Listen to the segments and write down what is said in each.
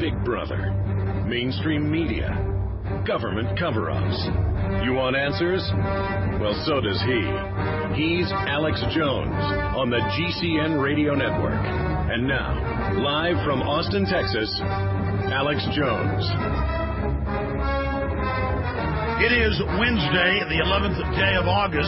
Big Brother, mainstream media, government cover-ups. You want answers? Well, so does he. He's Alex Jones on the GCN Radio Network. And now, live from Austin, Texas, Alex Jones. It is Wednesday, the 11th day of August,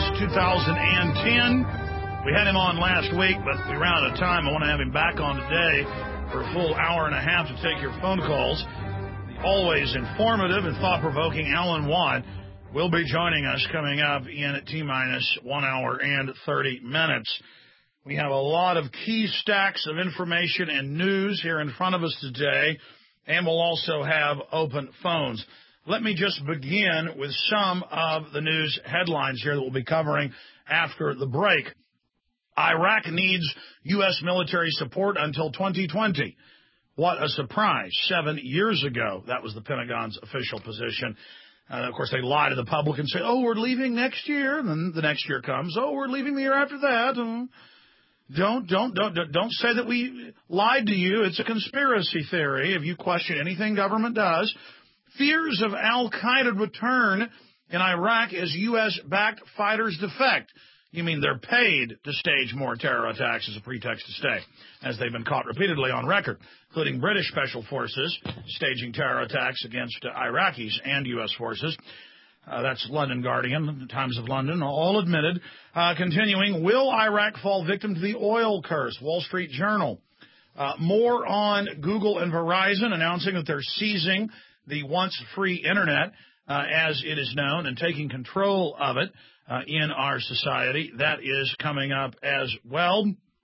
2010. We had him on last week, but we ran out of time. I want to have him back on today for a full hour and a half to take your phone calls. The always informative and thought-provoking Alan Watt will be joining us coming up in T-minus 1 hour and 30 minutes. We have a lot of key stacks of information and news here in front of us today, and we'll also have open phones. Let me just begin with some of the news headlines here that we'll be covering after the break. Iraq needs U.S. military support until 2020. What a surprise. 7 years ago, that was the Pentagon's official position. Of course, they lie to the public and say, oh, we're leaving next year. And then the next year comes, oh, we're leaving the year after that. Don't say that we lied to you. It's a conspiracy theory. If you question anything government does, fears of al-Qaeda return in Iraq as U.S.-backed fighters defect. You mean they're paid to stage more terror attacks as a pretext to stay, as they've been caught repeatedly on record, including British special forces staging terror attacks against Iraqis and U.S. forces. That's London Guardian, Times of London, all admitted. Continuing, will Iraq fall victim to the oil curse? Wall Street Journal. More on Google and Verizon announcing that they're seizing the once free Internet, as it is known, and taking control of it in our society. That is coming up as well.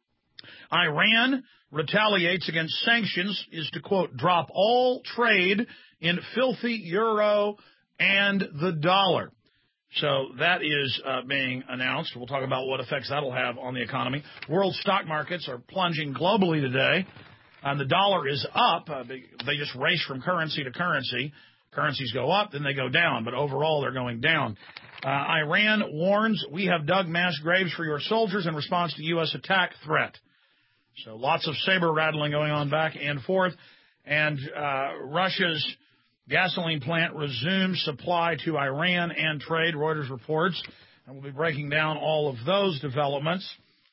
Iran retaliates against sanctions is to, quote, drop all trade in filthy euro and the dollar. So that is being announced. We'll talk about what effects that'll have on the economy. World stock markets are plunging globally today. And the dollar is up. They just race from currency to currency. Currencies go up, then they go down. But overall, they're going down. Iran warns, we have dug mass graves for your soldiers in response to U.S. attack threat. So lots of saber rattling going on back and forth. And Russia's gasoline plant resumes supply to Iran and trade, Reuters reports. And we'll be breaking down all of those developments.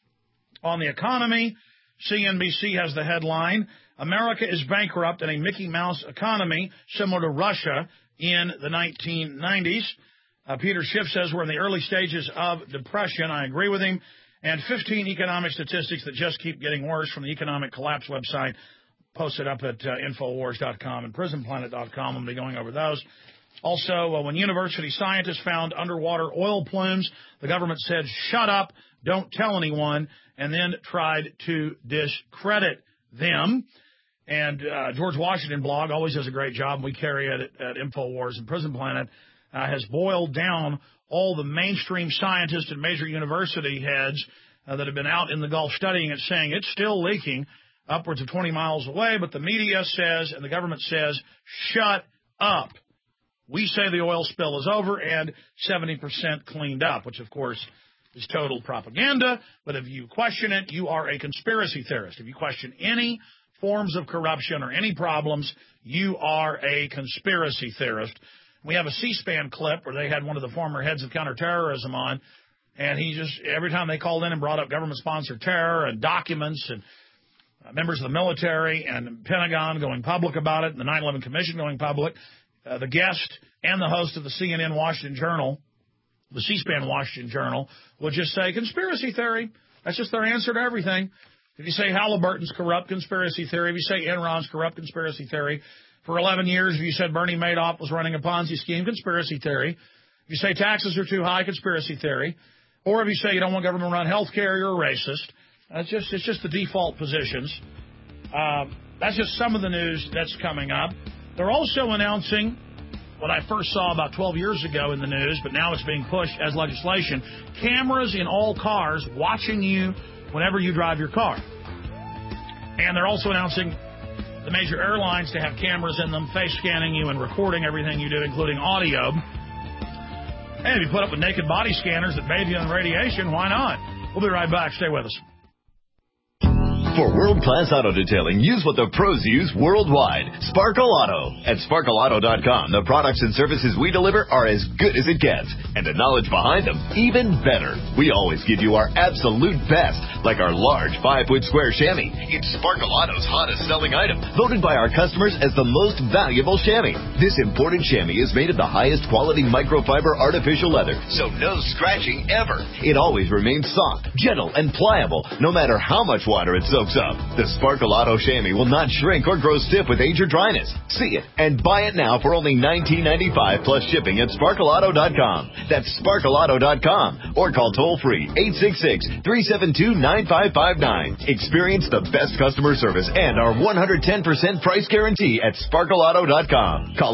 On the economy, CNBC has the headline, America is bankrupt in a Mickey Mouse economy similar to Russia in the 1990s. Peter Schiff says we're in the early stages of depression. I agree with him. And 15 economic statistics that just keep getting worse from the Economic Collapse website, posted up at Infowars.com and PrisonPlanet.com. I'll be going over those. Also, when university scientists found underwater oil plumes, the government said, shut up, don't tell anyone, and then tried to discredit them. And George Washington blog always does a great job, and we carry it at Infowars and Prison Planet, has boiled down all the mainstream scientists and major university heads that have been out in the Gulf studying it, saying it's still leaking upwards of 20 miles away, but the media says and the government says, shut up. We say the oil spill is over and 70% cleaned up, which, of course, is total propaganda. But if you question it, you are a conspiracy theorist. If you question any forms of corruption or any problems, you are a conspiracy theorist. We have a C-SPAN clip where they had one of the former heads of counterterrorism on, and he just, every time they called in and brought up government-sponsored terror and documents and members of the military and Pentagon going public about it and the 9/11 Commission going public, the guest and the host of the CNN Washington Journal, the C-SPAN Washington Journal, would just say conspiracy theory. That's just their answer to everything. If you say Halliburton's corrupt, conspiracy theory. If you say Enron's corrupt, conspiracy theory. For 11 years, if you said Bernie Madoff was running a Ponzi scheme, conspiracy theory. If you say taxes are too high, conspiracy theory. Or if you say you don't want government to run health care, you're a racist. It's just the default positions. That's just some of the news that's coming up. They're also announcing what I first saw about 12 years ago in the news, but now it's being pushed as legislation. Cameras in all cars watching you whenever you drive your car. And they're also announcing the major airlines to have cameras in them, face scanning you and recording everything you do, including audio. And if you put up with naked body scanners that bathe you in radiation, why not? We'll be right back. Stay with us. For world-class auto detailing, use what the pros use worldwide. Sparkle Auto. At sparkleauto.com, the products and services we deliver are as good as it gets. And the knowledge behind them, even better. We always give you our absolute best, like our large 5-foot square chamois. It's Sparkle Auto's hottest selling item, voted by our customers as the most valuable chamois. This imported chamois is made of the highest quality microfiber artificial leather, so no scratching ever. It always remains soft, gentle, and pliable, no matter how much water it soaks up. The Sparkle Auto chamois will not shrink or grow stiff with age or dryness. See it and buy it now for only $19.95 plus shipping at sparkleauto.com. That's sparkleauto.com or call toll-free 866-372-9559. Experience the best customer service and our 110% price guarantee at sparkleauto.com. Call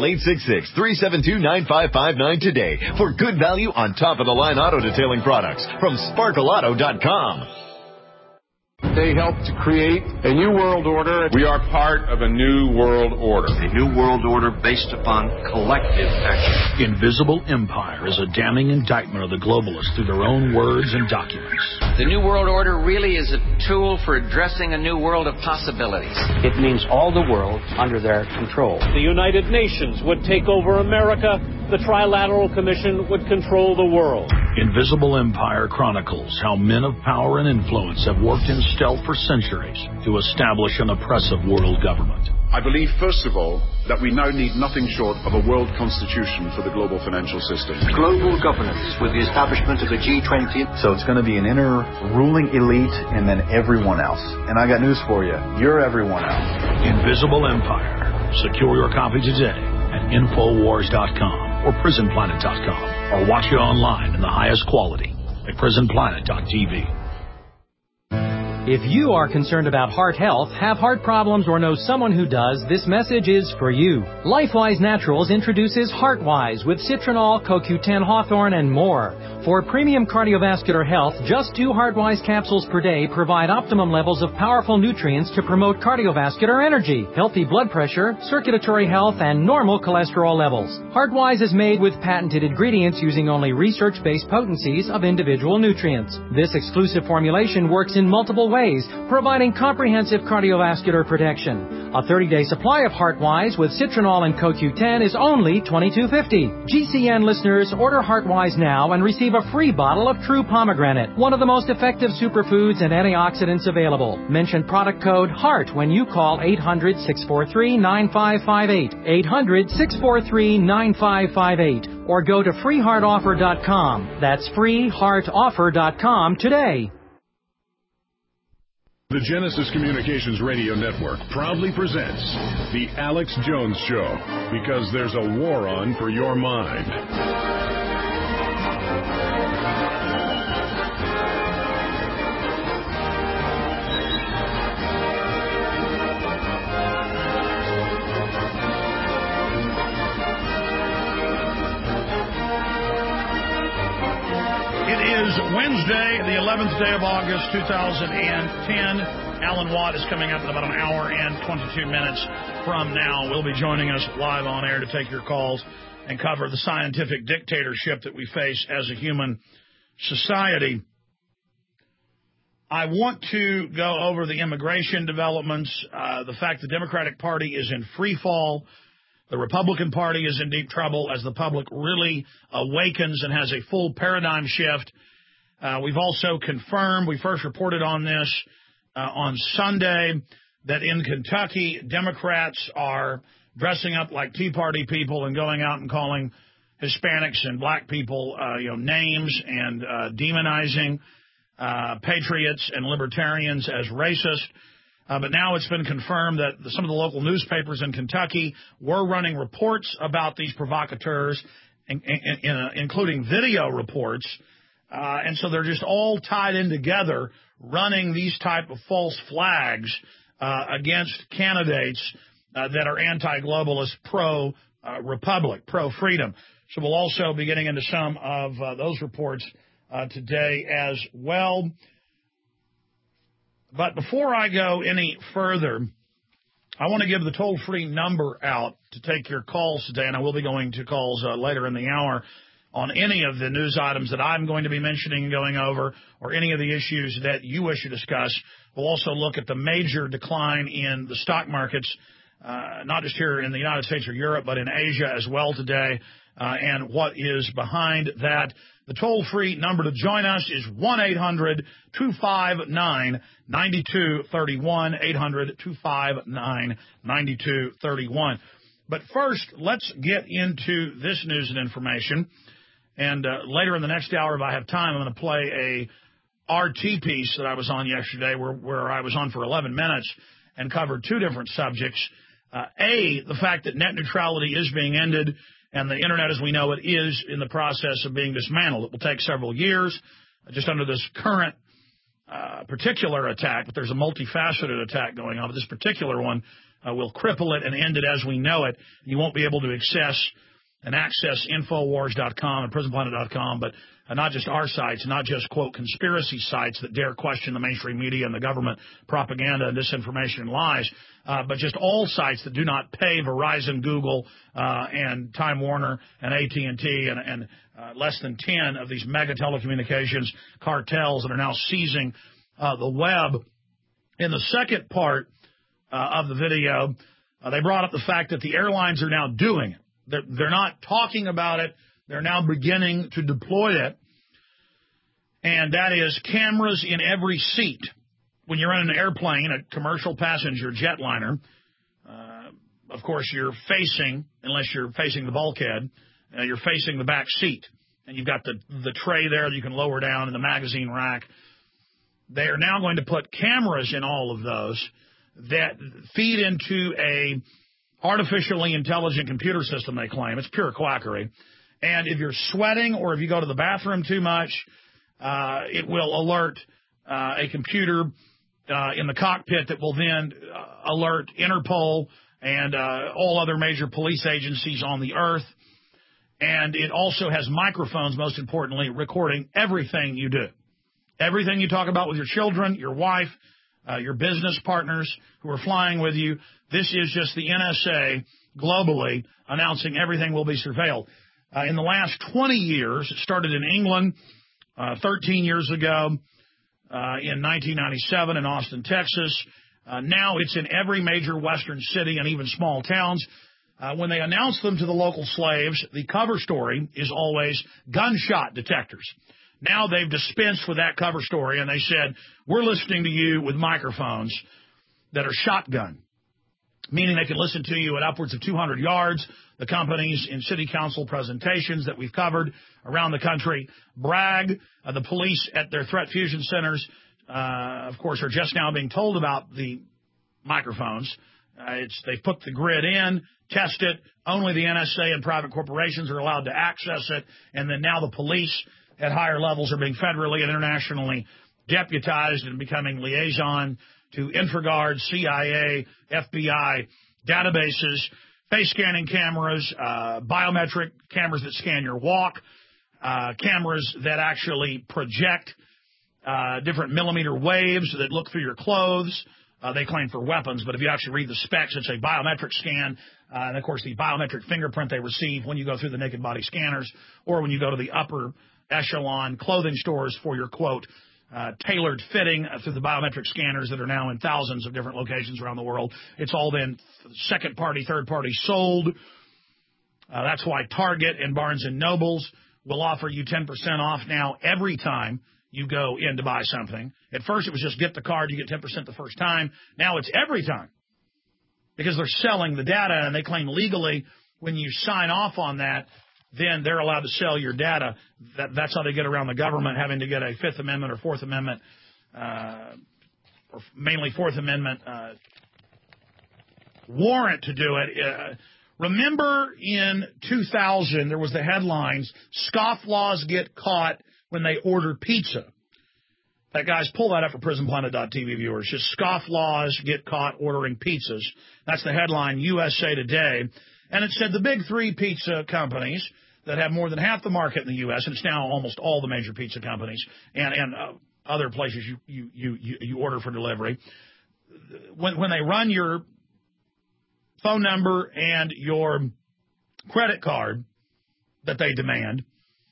866-372-9559 today for good value on top-of-the-line auto detailing products from sparkleauto.com. They helped to create a new world order. We are part of a new world order. A new world order based upon collective action. Invisible Empire is a damning indictment of the globalists through their own words and documents. The new world order really is a tool for addressing a new world of possibilities. It means all the world under their control. The United Nations would take over America. The Trilateral Commission would control the world. Invisible Empire chronicles how men of power and influence have worked in stealth for centuries to establish an oppressive world government. I believe, first of all, that we now need nothing short of a world constitution for the global financial system. Global governance with the establishment of the G20. So it's going to be an inner ruling elite and then everyone else. And I got news for you. You're everyone else. Invisible Empire. Secure your copy today at Infowars.com or PrisonPlanet.com, or watch it online in the highest quality at PrisonPlanet.tv. If you are concerned about heart health, have heart problems, or know someone who does, this message is for you. LifeWise Naturals introduces HeartWise with citronal, CoQ10 hawthorn, and more. For premium cardiovascular health, just 2 HeartWise capsules per day provide optimum levels of powerful nutrients to promote cardiovascular energy, healthy blood pressure, circulatory health, and normal cholesterol levels. HeartWise is made with patented ingredients using only research-based potencies of individual nutrients. This exclusive formulation works in multiple ways, providing comprehensive cardiovascular protection. A 30-day supply of HeartWise with citronal and CoQ10 is only $22.50. GCN listeners, order HeartWise now and receive a free bottle of True Pomegranate, one of the most effective superfoods and antioxidants available. Mention product code HEART when you call 800-643-9558, 800-643-9558, or go to freeheartoffer.com. That's freeheartoffer.com today. The Genesis Communications Radio Network proudly presents The Alex Jones Show, because there's a war on for your mind. Wednesday, the 11th day of August, 2010. Alan Watt is coming up in about an hour and 22 minutes from now. We'll be joining us live on air to take your calls and cover the scientific dictatorship that we face as a human society. I want to go over the immigration developments, the fact the Democratic Party is in free fall. The Republican Party is in deep trouble as the public really awakens and has a full paradigm shift. We've also confirmed, we first reported on this on Sunday, that in Kentucky, Democrats are dressing up like Tea Party people and going out and calling Hispanics and black people names and demonizing patriots and libertarians as racist. But now it's been confirmed that some of the local newspapers in Kentucky were running reports about these provocateurs, including video reports. And so they're just all tied in together, running these type of false flags against candidates that are anti-globalist, pro-republic, pro-freedom. So we'll also be getting into some of those reports today as well. But before I go any further, I want to give the toll-free number out to take your calls today, and I will be going to calls later in the hour. on any of the news items that I'm going to be mentioning and going over, or any of the issues that you wish to discuss. We'll also look at the major decline in the stock markets, not just here in the United States or Europe, but in Asia as well today, and what is behind that. The toll-free number to join us is 1-800-259-9231, 800-259-9231. But first, let's get into this news and information. And later in the next hour, if I have time, I'm going to play a RT piece that I was on yesterday where I was on for 11 minutes and covered two different subjects. The fact that net neutrality is being ended, and the Internet as we know it is in the process of being dismantled. It will take several years just under this current particular attack, but there's a multifaceted attack going on. But this particular one will cripple it and end it as we know it. You won't be able to access Infowars.com and PrisonPlanet.com, but not just our sites, not just, quote, conspiracy sites that dare question the mainstream media and the government propaganda and disinformation and lies, but just all sites that do not pay Verizon, Google, and Time Warner and AT&T and less than 10 of these mega telecommunications cartels that are now seizing the web. In the second part of the video, they brought up the fact that the airlines are now doing it. They're not talking about it. They're now beginning to deploy it, and that is cameras in every seat. When you're in an airplane, a commercial passenger jetliner, of course you're facing, unless you're facing the bulkhead, you're facing the back seat, and you've got the tray there that you can lower down in the magazine rack. They are now going to put cameras in all of those that feed into a artificially intelligent computer system, they claim. It's pure quackery. And if you're sweating or if you go to the bathroom too much, it will alert a computer in the cockpit that will then alert Interpol and all other major police agencies on the earth. And it also has microphones, most importantly, recording everything you do. Everything you talk about with your children, your wife, your business partners who are flying with you. This is just the NSA globally announcing everything will be surveilled. In the last 20 years, it started in England 13 years ago in 1997 in Austin, Texas. Now it's in every major western city and even small towns. When they announce them to the local slaves, the cover story is always gunshot detectors. Now they've dispensed with that cover story, and they said, we're listening to you with microphones that are shotgun, meaning they can listen to you at upwards of 200 yards. The companies in city council presentations that we've covered around the country brag. The police at their threat fusion centers, of course, are just now being told about the microphones. They've put the grid in, test it. Only the NSA and private corporations are allowed to access it. And then now the police at higher levels are being federally and internationally deputized and becoming liaison to InfraGard, CIA, FBI databases, face scanning cameras, biometric cameras that scan your walk, cameras that actually project different millimeter waves that look through your clothes. They claim for weapons, but if you actually read the specs, it's a biometric scan. And, of course, the biometric fingerprint they receive when you go through the naked body scanners or when you go to the upper echelon clothing stores for your, quote, tailored fitting through the biometric scanners that are now in thousands of different locations around the world. It's all then second-party, third-party sold. That's why Target and Barnes & Nobles will offer you 10% off now every time you go in to buy something. At first, it was just get the card, you get 10% the first time. Now it's every time because they're selling the data, and they claim legally when you sign off on that, then they're allowed to sell your data. That's how they get around the government having to get a Fifth Amendment or Fourth Amendment, or mainly Fourth Amendment warrant to do it. Remember in 2000, there was the headlines, scofflaws get caught when they order pizza. That, guys, pull that up for PrisonPlanet.tv viewers. Just scofflaws get caught ordering pizzas. That's the headline, USA Today. And it said the big three pizza companies that have more than half the market in the U.S., and it's now almost all the major pizza companies and other places you order for delivery. When they run your phone number and your credit card that they demand,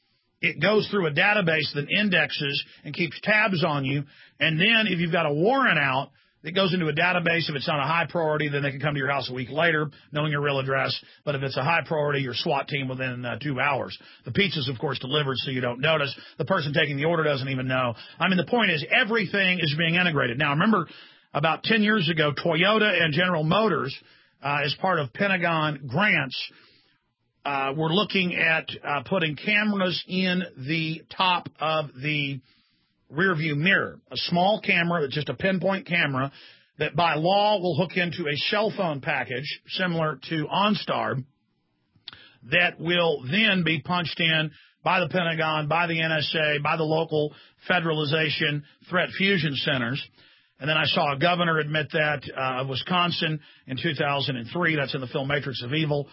it goes through a database that indexes and keeps tabs on you. And then if you've got a warrant out, it goes into a database. If it's not a high priority, then they can come to your house a week later, knowing your real address. But if it's a high priority, your SWAT team within 2 hours. The pizza's, of course, delivered, so you don't notice. The person taking the order doesn't even know. I mean, the point is everything is being integrated. Now, remember, about 10 years ago, Toyota and General Motors, as part of Pentagon grants, were looking at putting cameras in the top of the rear view mirror, a small camera that's just a pinpoint camera that by law will hook into a cell phone package similar to OnStar that will then be punched in by the Pentagon, by the NSA, by the local federalization threat fusion centers. And then I saw a governor admit that of Wisconsin in 2003. That's in the film Matrix of Evil.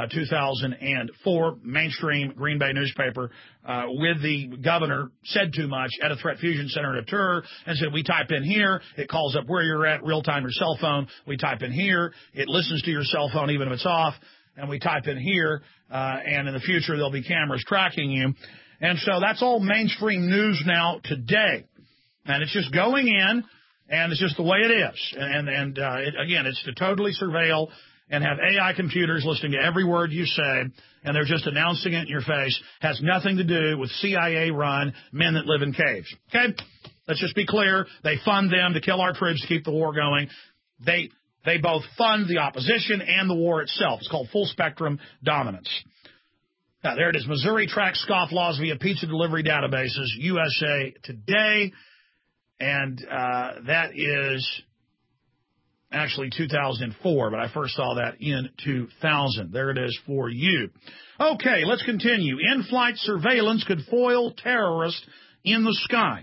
2004, mainstream Green Bay newspaper, with the governor said too much at a threat fusion center at a tour and said, we type in here, it calls up where you're at, real time your cell phone. We type in here, it listens to your cell phone even if it's off, and we type in here, and in the future there'll be cameras tracking you. And so that's all mainstream news now today. And it's just going in, and it's just the way it is. Again, it's to totally surveil and have AI computers listening to every word you say, and they're just announcing it in your face. Has nothing to do with CIA-run men that live in caves. Okay? Let's just be clear. They fund them to kill our troops to keep the war going. They both fund the opposition and the war itself. It's called full-spectrum dominance. Now, there it is. Missouri tracks scofflaws via pizza delivery databases, USA Today, and that is actually 2004, but I first saw that in 2000. There it is for you. Okay, let's continue. In-flight surveillance could foil terrorists in the sky.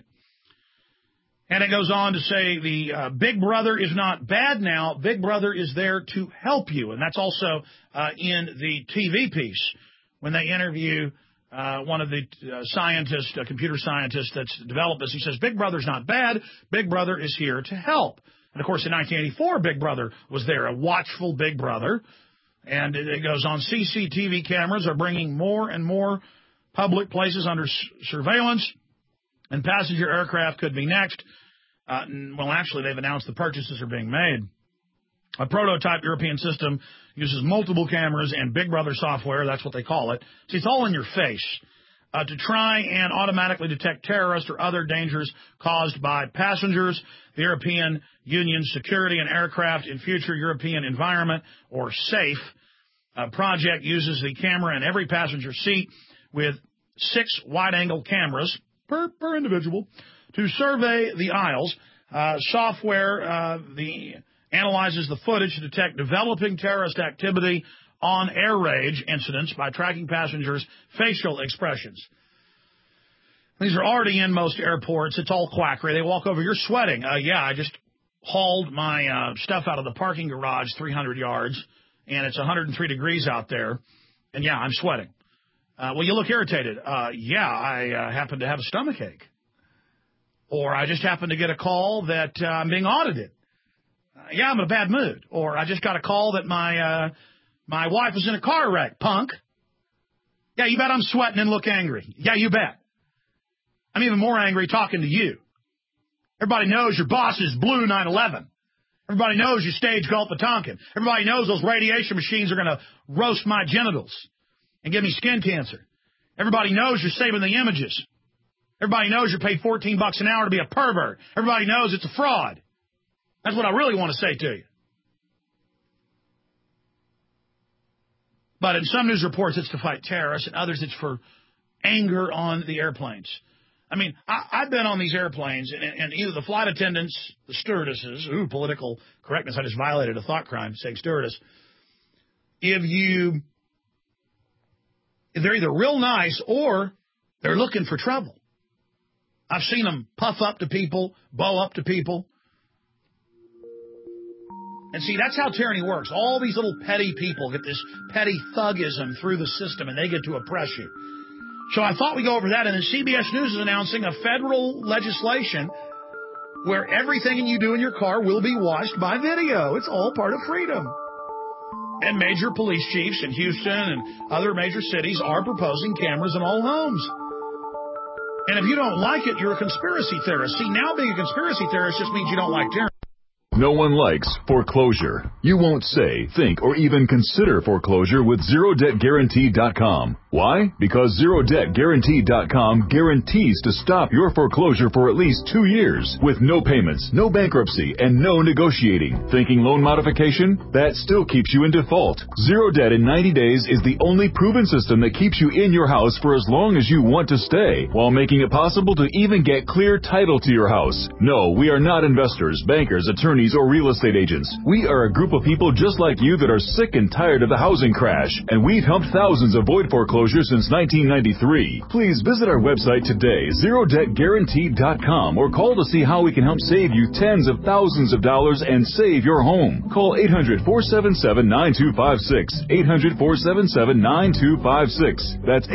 And it goes on to say the Big Brother is not bad now. Big Brother is there to help you. And that's also in the TV piece when they interview one of the scientists, a computer scientist that's developed this. He says, Big Brother's not bad. Big Brother is here to help. And, of course, in 1984, Big Brother was there, a watchful Big Brother. And it goes on, CCTV cameras are bringing more and more public places under surveillance, and passenger aircraft could be next. Well, actually, they've announced the purchases are being made. A prototype European system uses multiple cameras and Big Brother software, that's what they call it. See, it's all in your face. To try and automatically detect terrorists or other dangers caused by passengers. The European Union's Security and Aircraft in Future European Environment, or SAFE, project uses the camera in every passenger seat with 6 wide-angle cameras per individual to survey the aisles. Software analyzes the footage to detect developing terrorist activity on air rage incidents by tracking passengers' facial expressions. These are already in most airports. It's all quackery. They walk over, you're sweating. Yeah, I just hauled my stuff out of the parking garage 300 yards, and it's 103 degrees out there, and yeah, I'm sweating. Well, you look irritated. Yeah, I happen to have a stomachache. Or I just happened to get a call that I'm being audited. Yeah, I'm in a bad mood. Or I just got a call that my wife was in a car wreck, punk. Yeah, you bet I'm sweating and look angry. Yeah, you bet. I'm even more angry talking to you. Everybody knows your boss is Blue 9/11. Everybody knows you stage Gulf of Tonkin. Everybody knows those radiation machines are going to roast my genitals and give me skin cancer. Everybody knows you're saving the images. Everybody knows you're paid $14 an hour to be a pervert. Everybody knows it's a fraud. That's what I really want to say to you. But in some news reports, it's to fight terrorists, and others, it's for anger on the airplanes. I mean, I've been on these airplanes, and either the flight attendants, the stewardesses, political correctness, I just violated a thought crime saying stewardess. If they're either real nice or they're looking for trouble. I've seen them puff up to people, bow up to people. And see, that's how tyranny works. All these little petty people get this petty thugism through the system, and they get to oppress you. So I thought we'd go over that. And then CBS News is announcing a federal legislation where everything you do in your car will be watched by video. It's all part of freedom. And major police chiefs in Houston and other major cities are proposing cameras in all homes. And if you don't like it, you're a conspiracy theorist. See, now being a conspiracy theorist just means you don't like tyranny. No one likes foreclosure. You won't say, think, or even consider foreclosure with ZeroDebtGuarantee.com. Why? Because ZeroDebtGuarantee.com guarantees to stop your foreclosure for at least 2 years with no payments, no bankruptcy, and no negotiating. Thinking loan modification? That still keeps you in default. Zero Debt in 90 days is the only proven system that keeps you in your house for as long as you want to stay, while making it possible to even get clear title to your house. No, we are not investors, bankers, attorneys, or real estate agents. We are a group of people just like you that are sick and tired of the housing crash, and we've helped thousands avoid foreclosure since 1993. Please visit our website today, ZeroDebtGuarantee.com, or call to see how we can help save you tens of thousands of dollars and save your home. Call 800-477-9256, 800-477-9256. That's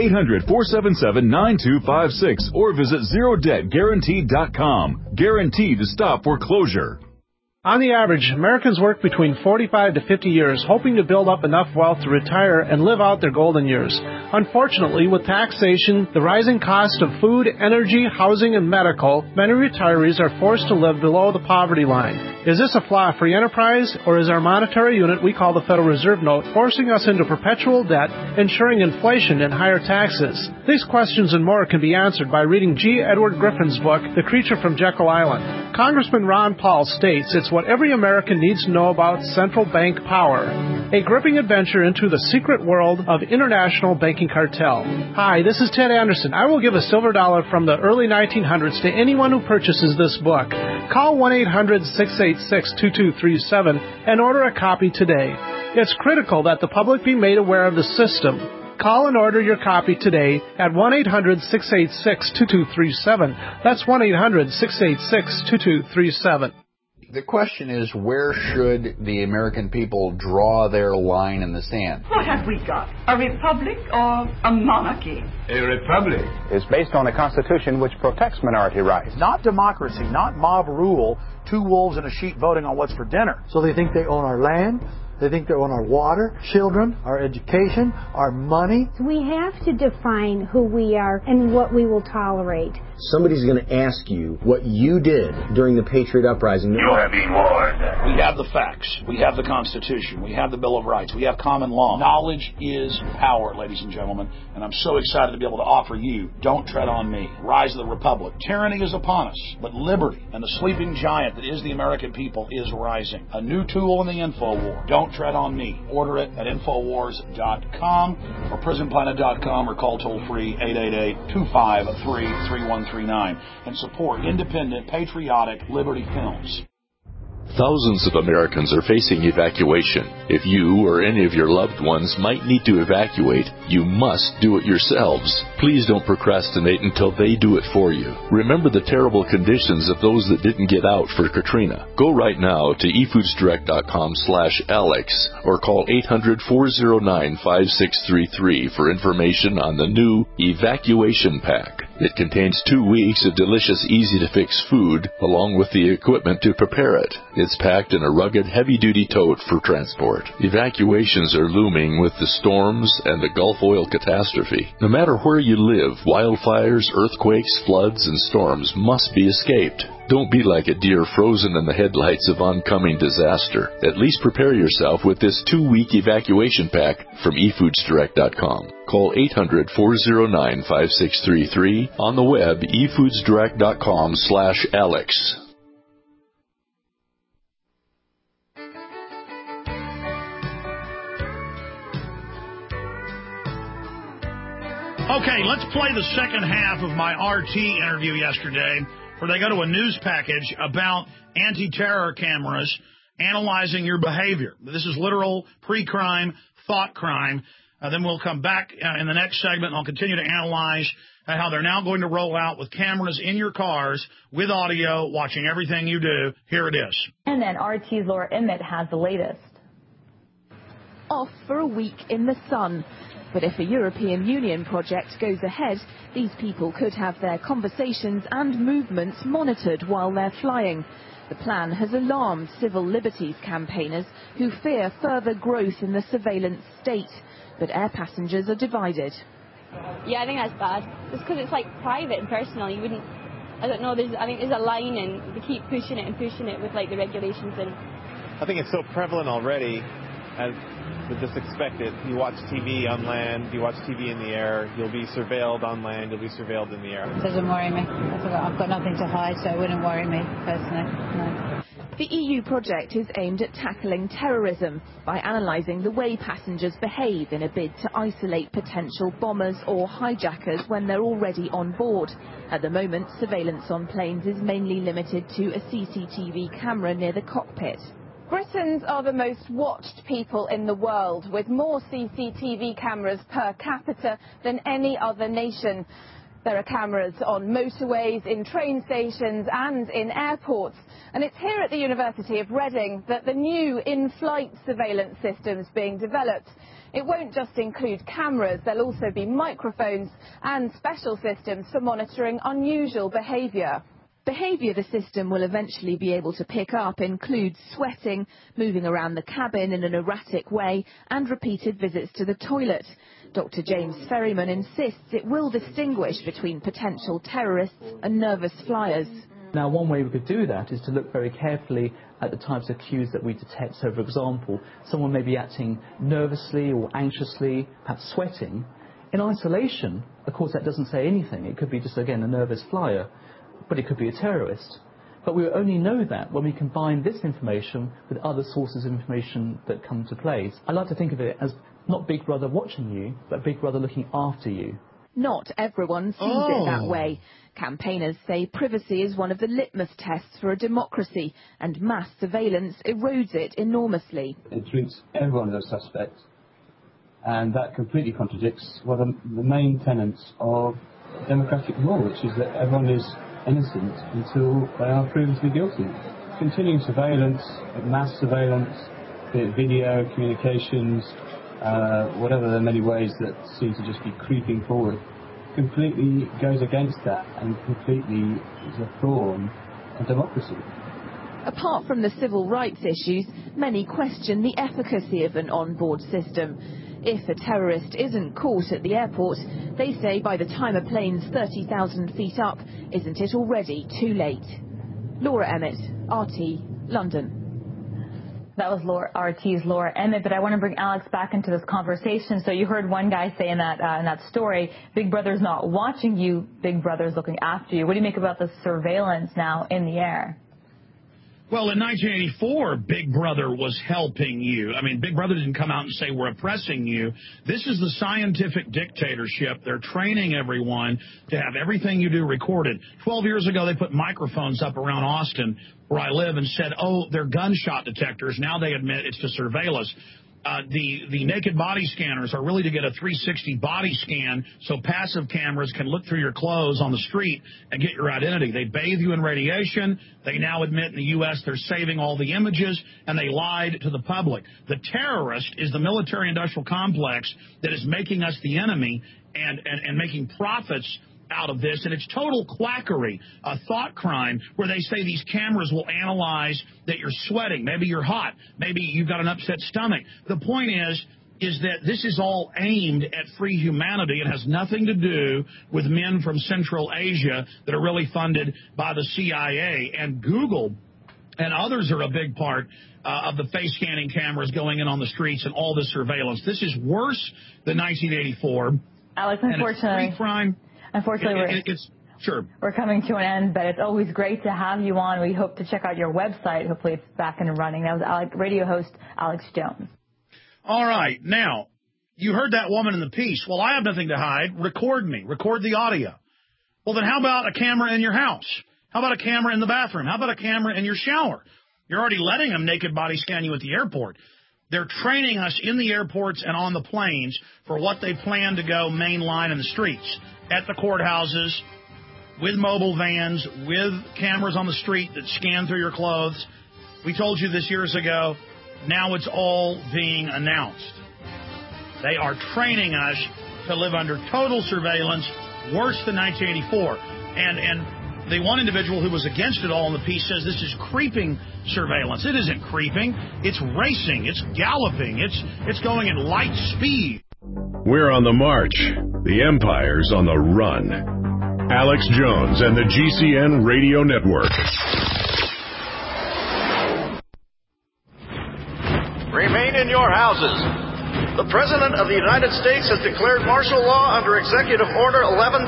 800-477-9256, or visit ZeroDebtGuarantee.com. Guaranteed to stop foreclosure. On the average, Americans work between 45 to 50 years, hoping to build up enough wealth to retire and live out their golden years. Unfortunately, with taxation, the rising cost of food, energy, housing, and medical, many retirees are forced to live below the poverty line. Is this a flaw free enterprise, or is our monetary unit we call the Federal Reserve Note forcing us into perpetual debt, ensuring inflation and higher taxes? These questions and more can be answered by reading G. Edward Griffin's book, The Creature from Jekyll Island. Congressman Ron Paul states it's what every American needs to know about central bank power. A gripping adventure into the secret world of international banking cartel. Hi, this is Ted Anderson. I will give a silver dollar from the early 1900s to anyone who purchases this book. Call 1-800-686-2237 and order a copy today. It's critical that the public be made aware of the system. Call and order your copy today at 1-800-686-2237. That's 1-800-686-2237. The question is, where should the American people draw their line in the sand? What have we got? A republic or a monarchy? A republic is based on a constitution which protects minority rights. Not democracy, not mob rule, two wolves and a sheep voting on what's for dinner. So they think they own our land. They think they own our water, children, our education, our money. We have to define who we are and what we will tolerate. Somebody's going to ask you what you did during the Patriot Uprising. You have been warned. We have the facts. We have the Constitution. We have the Bill of Rights. We have common law. Knowledge is power, ladies and gentlemen. And I'm so excited to be able to offer you Don't Tread on Me, Rise of the Republic. Tyranny is upon us, but liberty and the sleeping giant that is the American people is rising. A new tool in the info war. Don't Tread on Me. Order it at Infowars.com or PrisonPlanet.com or call toll-free 888-253-3139 and support independent, patriotic Liberty Films. Thousands of Americans are facing evacuation. If you or any of your loved ones might need to evacuate, you must do it yourselves. Please don't procrastinate until they do it for you. Remember the terrible conditions of those that didn't get out for Katrina. Go right now to efoodsdirect.com/Alex or call 800-409-5633 for information on the new Evacuation Pack. It contains 2 weeks of delicious, easy-to-fix food, along with the equipment to prepare it. It's packed in a rugged, heavy-duty tote for transport. Evacuations are looming with the storms and the Gulf oil catastrophe. No matter where you live, wildfires, earthquakes, floods, and storms must be escaped. Don't be like a deer frozen in the headlights of oncoming disaster. At least prepare yourself with this 2-week evacuation pack from efoodsdirect.com. Call 800-409-5633 on the web efoodsdirect.com/Alex. Okay, let's play the second half of my RT interview yesterday, where they go to a news package about anti-terror cameras analyzing your behavior. This is literal pre-crime, thought crime. Then we'll come back in the next segment, and I'll continue to analyze how they're now going to roll out with cameras in your cars with audio, watching everything you do. Here it is. And then RT's Laura Emmett has the latest. Off for a week in the sun. But if a European Union project goes ahead, these people could have their conversations and movements monitored while they're flying. The plan has alarmed civil liberties campaigners who fear further growth in the surveillance state. But air passengers are divided. Yeah, I think that's bad. Just because it's like private and personal, you wouldn't. I don't know. I think there's a line, and they keep pushing it with like the regulations and. I think it's so prevalent already, as we just expect it. You watch TV on land, you watch TV in the air, you'll be surveilled on land, you'll be surveilled in the air. It doesn't worry me. I've got nothing to hide, so it wouldn't worry me personally. No. The EU project is aimed at tackling terrorism by analysing the way passengers behave in a bid to isolate potential bombers or hijackers when they're already on board. At the moment, surveillance on planes is mainly limited to a CCTV camera near the cockpit. Britons are the most watched people in the world, with more CCTV cameras per capita than any other nation. There are cameras on motorways, in train stations and in airports. And it's here at the University of Reading that the new in-flight surveillance system's being developed. It won't just include cameras, there'll also be microphones and special systems for monitoring unusual behaviour. Behaviour the system will eventually be able to pick up includes sweating, moving around the cabin in an erratic way and repeated visits to the toilet. Dr. James Ferryman insists it will distinguish between potential terrorists and nervous flyers. Now, one way we could do that is to look very carefully at the types of cues that we detect. So, for example, someone may be acting nervously or anxiously, perhaps sweating. In isolation, of course, that doesn't say anything. It could be just, again, a nervous flyer. But it could be a terrorist. But we will only know that when we combine this information with other sources of information that come to play. I like to think of it as not Big Brother watching you, but Big Brother looking after you. Not everyone sees it that way. Campaigners say privacy is one of the litmus tests for a democracy, and mass surveillance erodes it enormously. It treats everyone as a suspect, and that completely contradicts one of the main tenets of democratic law, which is that everyone is innocent until they are proven to be guilty. Continuing surveillance, mass surveillance, be it video, communications, whatever the many ways that seem to just be creeping forward, completely goes against that and completely is a thorn of democracy. Apart from the civil rights issues, many question the efficacy of an on-board system. If a terrorist isn't caught at the airport, they say by the time a plane's 30,000 feet up, isn't it already too late? Laura Emmett, RT, London. That was RT's Laura Emmett, but I want to bring Alex back into this conversation. So you heard one guy say in that story, Big Brother's not watching you, Big Brother's looking after you. What do you make about the surveillance now in the air? Well, in 1984, Big Brother was helping you. I mean, Big Brother didn't come out and say, we're oppressing you. This is the scientific dictatorship. They're training everyone to have everything you do recorded. 12 years ago, they put microphones up around Austin, where I live, and said, oh, they're gunshot detectors. Now they admit it's to surveil us. The naked body scanners are really to get a 360 body scan so passive cameras can look through your clothes on the street and get your identity. They bathe you in radiation. They now admit in the U.S. they're saving all the images, and they lied to the public. The terrorist is the military-industrial complex that is making us the enemy and making profits out of this, and it's total quackery, a thought crime, where they say these cameras will analyze that you're sweating, maybe you're hot, maybe you've got an upset stomach. The point is that this is all aimed at free humanity. It has nothing to do with men from Central Asia that are really funded by the CIA, and Google and others are a big part of the face scanning cameras going in on the streets and all this surveillance. This is worse than 1984. Alex, unfortunately, crime. Unfortunately, we're coming to an end, but it's always great to have you on. We hope to check out your website. Hopefully it's back and running. That was radio host Alex Jones. All right. Now, you heard that woman in the piece. Well, I have nothing to hide. Record me. Record the audio. Well, then how about a camera in your house? How about a camera in the bathroom? How about a camera in your shower? You're already letting them naked body scan you at the airport. They're training us in the airports and on the planes for what they plan to go mainline in the streets, at the courthouses, with mobile vans, with cameras on the street that scan through your clothes. We told you this years ago. Now it's all being announced. They are training us to live under total surveillance, worse than 1984. And the one individual who was against it all in the piece says this is creeping surveillance. It isn't creeping. It's racing. It's galloping. It's going at light speed. We're on the march. The empire's on the run. Alex Jones and the GCN Radio Network. Remain in your houses. The President of the United States has declared martial law under Executive Order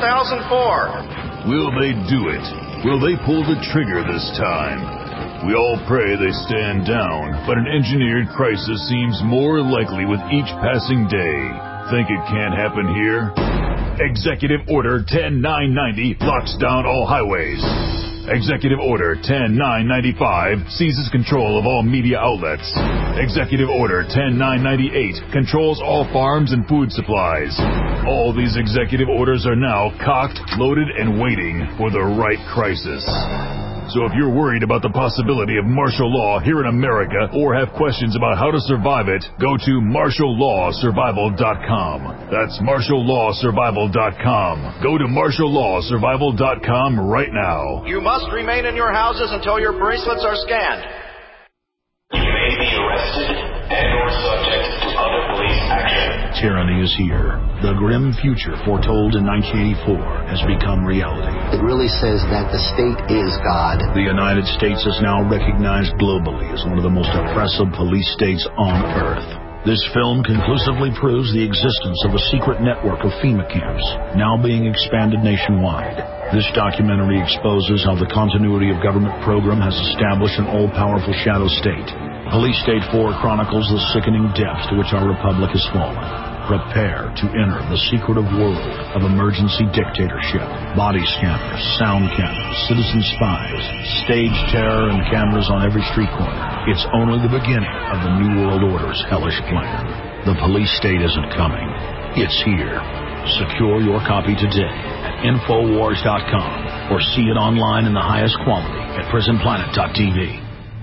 11,004. Will they do it? Will they pull the trigger this time? We all pray they stand down, but an engineered crisis seems more likely with each passing day. Think it can't happen here? Executive Order 10990 locks down all highways. Executive Order 10995 seizes control of all media outlets. Executive Order 10998 controls all farms and food supplies. All these executive orders are now cocked, loaded, and waiting for the right crisis. So if you're worried about the possibility of martial law here in America or have questions about how to survive it, go to martiallawsurvival.com. That's martiallawsurvival.com. Go to martiallawsurvival.com right now. You must remain in your houses until your bracelets are scanned. You may be arrested and/or subject to other police action. Tyranny is here. The grim future foretold in 1984 has become reality. It really says that the state is God. The United States is now recognized globally as one of the most oppressive police states on earth. This film conclusively proves the existence of a secret network of FEMA camps, now being expanded nationwide. This documentary exposes how the continuity of government program has established an all-powerful shadow state. Police State 4 chronicles the sickening depths to which our republic has fallen. Prepare to enter the secretive world of emergency dictatorship. Body scanners, sound cameras, citizen spies, stage terror, and cameras on every street corner. It's only the beginning of the New World Order's hellish plan. The police state isn't coming. It's here. Secure your copy today at Infowars.com or see it online in the highest quality at PrisonPlanet.tv.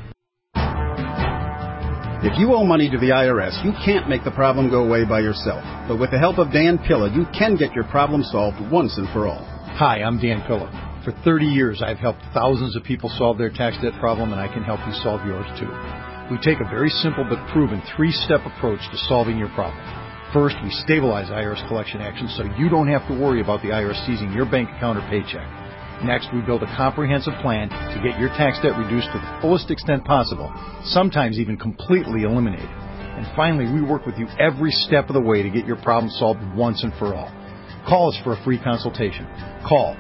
If you owe money to the IRS, you can't make the problem go away by yourself. But with the help of Dan Pilla, you can get your problem solved once and for all. Hi, I'm Dan Pilla. For 30 years, I've helped thousands of people solve their tax debt problem, and I can help you solve yours too. We take a very simple but proven 3-step approach to solving your problem. First, we stabilize IRS collection actions so you don't have to worry about the IRS seizing your bank account or paycheck. Next, we build a comprehensive plan to get your tax debt reduced to the fullest extent possible, sometimes even completely eliminated. And finally, we work with you every step of the way to get your problem solved once and for all. Call us for a free consultation. Call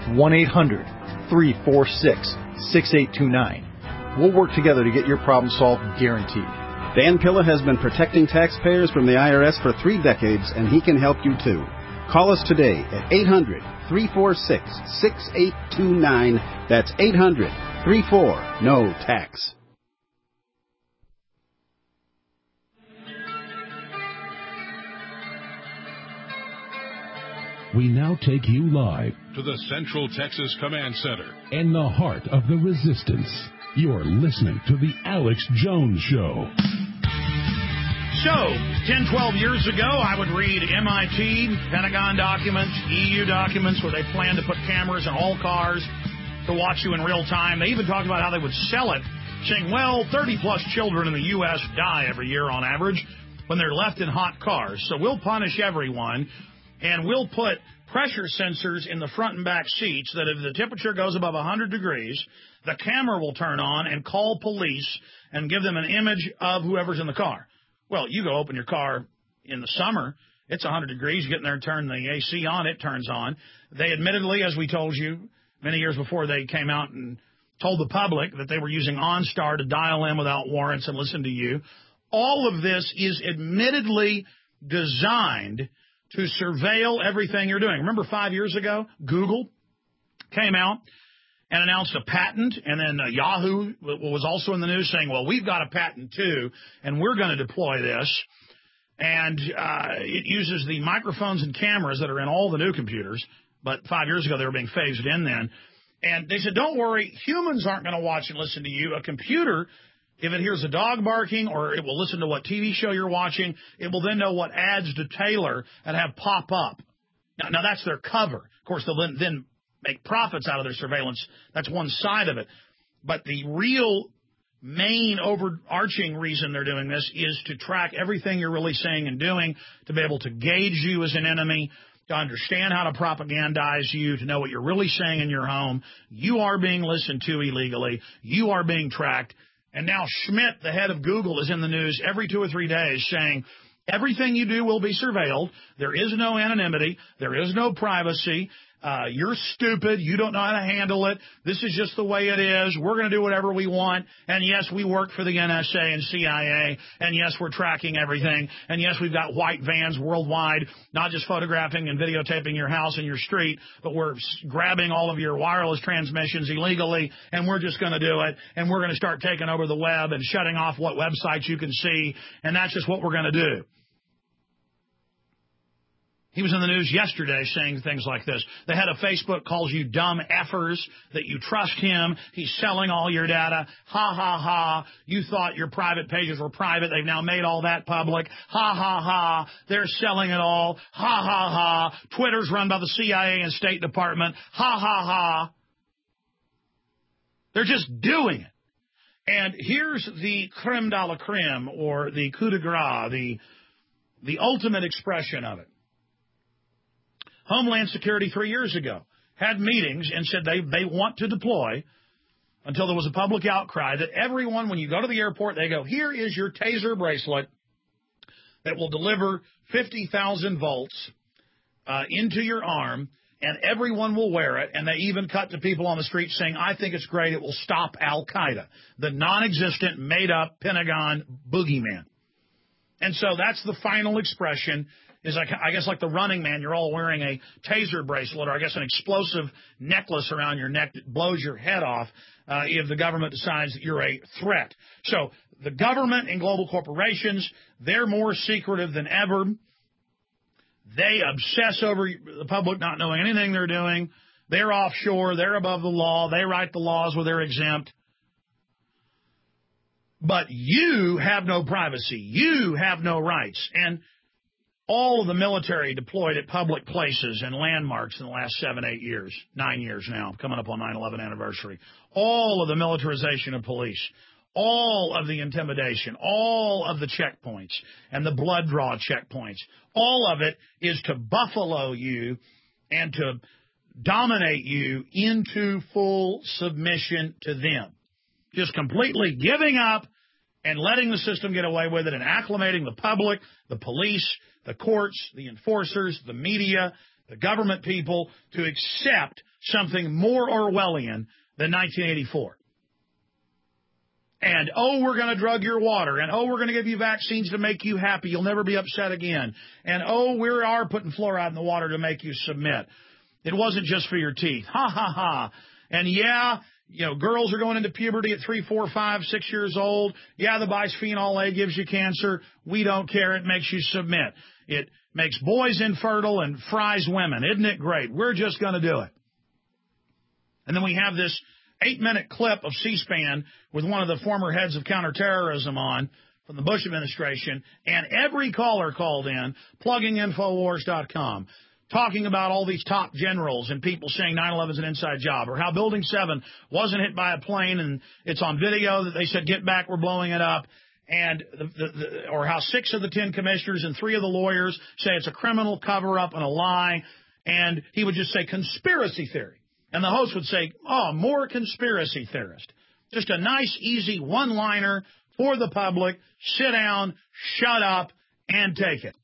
1-800-346-6829. We'll work together to get your problem solved, guaranteed. Dan Pilla has been protecting taxpayers from the IRS for 3 decades, and he can help you too. Call us today at 800-346-6829. That's 800-34-NO-TAX. We now take you live to the Central Texas Command Center in the heart of the resistance. You're listening to The Alex Jones Show. So, 10, 12 years ago, I would read MIT, Pentagon documents, EU documents where they plan to put cameras in all cars to watch you in real time. They even talked about how they would sell it, saying, well, 30-plus children in the U.S. die every year on average when they're left in hot cars. So we'll punish everyone, and we'll put pressure sensors in the front and back seats that if the temperature goes above 100 degrees, the camera will turn on and call police and give them an image of whoever's in the car. Well, you go open your car in the summer, it's 100 degrees, you get in there and turn the AC on, it turns on. They admittedly, as we told you many years before they came out and told the public that they were using OnStar to dial in without warrants and listen to you. All of this is admittedly designed to surveil everything you're doing. Remember 5 years ago, Google came out and announced a patent, and then Yahoo was also in the news saying, well, we've got a patent too, and we're going to deploy this. And it uses the microphones and cameras that are in all the new computers, but 5 years ago they were being phased in then. And they said, don't worry, humans aren't going to watch and listen to you. A computer, if it hears a dog barking or it will listen to what TV show you're watching, it will then know what ads to tailor and have pop up. Now that's their cover. Of course, they'll then make profits out of their surveillance. That's one side of it. But the real main overarching reason they're doing this is to track everything you're really saying and doing, to be able to gauge you as an enemy, to understand how to propagandize you, to know what you're really saying in your home. You are being listened to illegally. You are being tracked. And now Schmidt, the head of Google, is in the news every 2 or 3 days saying everything you do will be surveilled. There is no anonymity. There is no privacy. You're stupid. You don't know how to handle it. This is just the way it is. We're going to do whatever we want. And yes, we work for the NSA and CIA. And yes, we're tracking everything. And yes, we've got white vans worldwide, not just photographing and videotaping your house and your street, but we're grabbing all of your wireless transmissions illegally. And we're just going to do it. And we're going to start taking over the web and shutting off what websites you can see. And that's just what we're going to do. He was in the news yesterday saying things like this. The head of Facebook calls you dumb effers, that you trust him. He's selling all your data. Ha, ha, ha. You thought your private pages were private. They've now made all that public. Ha, ha, ha. They're selling it all. Ha, ha, ha. Twitter's run by the CIA and State Department. Ha, ha, ha. They're just doing it. And here's the creme de la creme, or the coup de grace, the ultimate expression of it. Homeland Security 3 years ago had meetings and said they want to deploy, until there was a public outcry, that everyone, when you go to the airport, they go, here is your taser bracelet that will deliver 50,000 volts into your arm, and everyone will wear it. And they even cut to people on the street saying, I think it's great. It will stop Al-Qaeda, the non-existent, made-up Pentagon boogeyman. And so that's the final expression. Is like, I guess like the Running Man, you're all wearing a taser bracelet, or I guess an explosive necklace around your neck that blows your head off if the government decides that you're a threat. So the government and global corporations, they're more secretive than ever. They obsess over the public not knowing anything they're doing. They're offshore. They're above the law. They write the laws where they're exempt. But you have no privacy. You have no rights. And all of the military deployed at public places and landmarks in the last 7, 8 years, 9 years now, coming up on 9/11 anniversary. All of the militarization of police, all of the intimidation, all of the checkpoints and the blood draw checkpoints, all of it is to buffalo you and to dominate you into full submission to them. Just completely giving up and letting the system get away with it and acclimating the public, the police, the courts, the enforcers, the media, the government people to accept something more Orwellian than 1984. And, oh, we're going to drug your water. And, oh, we're going to give you vaccines to make you happy. You'll never be upset again. And, oh, we are putting fluoride in the water to make you submit. It wasn't just for your teeth. Ha, ha, ha. And, yeah, you know, girls are going into puberty at 3, 4, 5, 6 years old. Yeah, the bisphenol A gives you cancer. We don't care. It makes you submit. It makes boys infertile and fries women. Isn't it great? We're just going to do it. And then we have this 8-minute clip of C-SPAN with one of the former heads of counterterrorism on from the Bush administration, and every caller called in, plugging Infowars.com, talking about all these top generals and people saying 9/11 is an inside job, or how Building 7 wasn't hit by a plane and it's on video that they said, get back, we're blowing it up. And or how 6 of the 10 commissioners and 3 of the lawyers say it's a criminal cover-up and a lie. And he would just say conspiracy theory. And the host would say, oh, more conspiracy theorist. Just a nice, easy one-liner for the public. Sit down, shut up, and take it.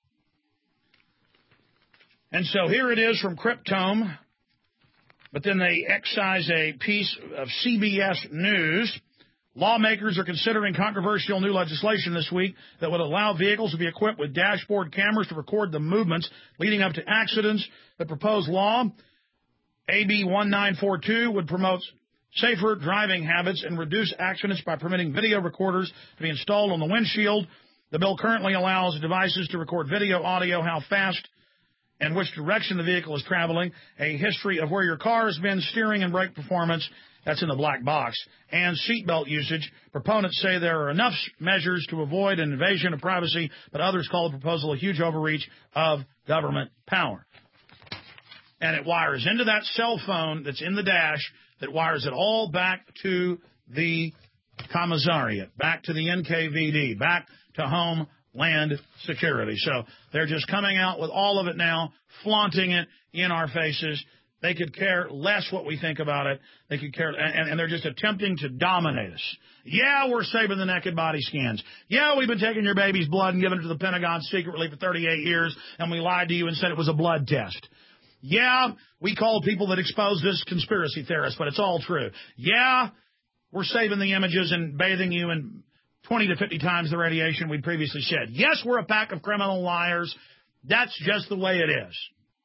And so here it is from Cryptome. But then they excise a piece of CBS News. Lawmakers are considering controversial new legislation this week that would allow vehicles to be equipped with dashboard cameras to record the movements leading up to accidents. The proposed law, AB 1942, would promote safer driving habits and reduce accidents by permitting video recorders to be installed on the windshield. The bill currently allows devices to record video, audio, how fast and which direction the vehicle is traveling, a history of where your car has been, steering and brake performance. That's in the black box. And seatbelt usage. Proponents say there are enough measures to avoid an invasion of privacy, but others call the proposal a huge overreach of government power. And it wires into that cell phone that's in the dash that wires it all back to the commissariat, back to the NKVD, back to home land security. So they're just coming out with all of it now, flaunting it in our faces. They could care less what we think about it. They could care, and they're just attempting to dominate us. Yeah, we're saving the naked body scans. Yeah, we've been taking your baby's blood and giving it to the Pentagon secretly for 38 years, and we lied to you and said it was a blood test. Yeah, we called people that exposed us conspiracy theorists, but it's all true. Yeah, we're saving the images and bathing you in 20 to 50 times the radiation we'd previously said. Yes, we're a pack of criminal liars. That's just the way it is.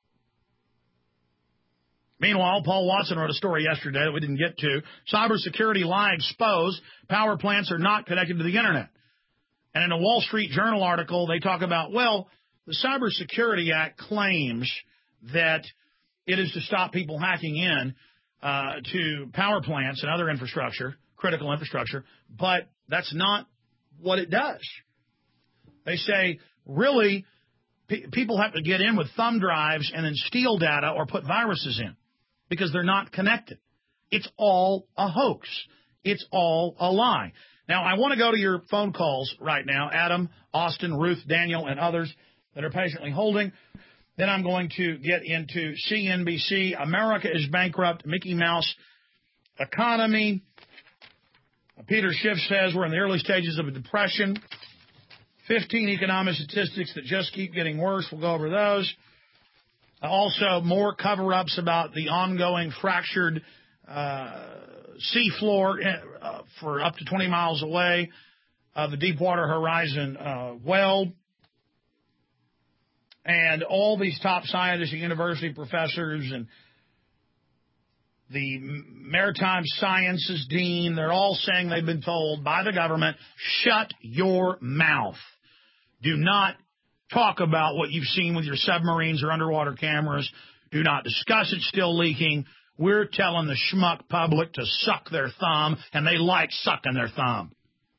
Meanwhile, Paul Watson wrote a story yesterday that we didn't get to. Cybersecurity lie exposed. Power plants are not connected to the Internet. And in a Wall Street Journal article, they talk about, well, the Cybersecurity Act claims that it is to stop people hacking in to power plants and other infrastructure, critical infrastructure, but that's not what it does. They say, really, people have to get in with thumb drives and then steal data or put viruses in because they're not connected. It's all a hoax. It's all a lie. Now, I want to go to your phone calls right now, Adam, Austin, Ruth, Daniel, and others that are patiently holding. Then I'm going to get into CNBC, America is bankrupt, Mickey Mouse economy. Peter Schiff says we're in the early stages of a depression. 15 economic statistics that just keep getting worse. We'll go over those. Also, more cover-ups about the ongoing fractured seafloor for up to 20 miles away of the Deepwater Horizon well. And all these top scientists and university professors and the Maritime Sciences Dean, they're all saying they've been told by the government, shut your mouth. Do not talk about what you've seen with your submarines or underwater cameras. Do not discuss it still leaking. We're telling the schmuck public to suck their thumb, and they like sucking their thumb.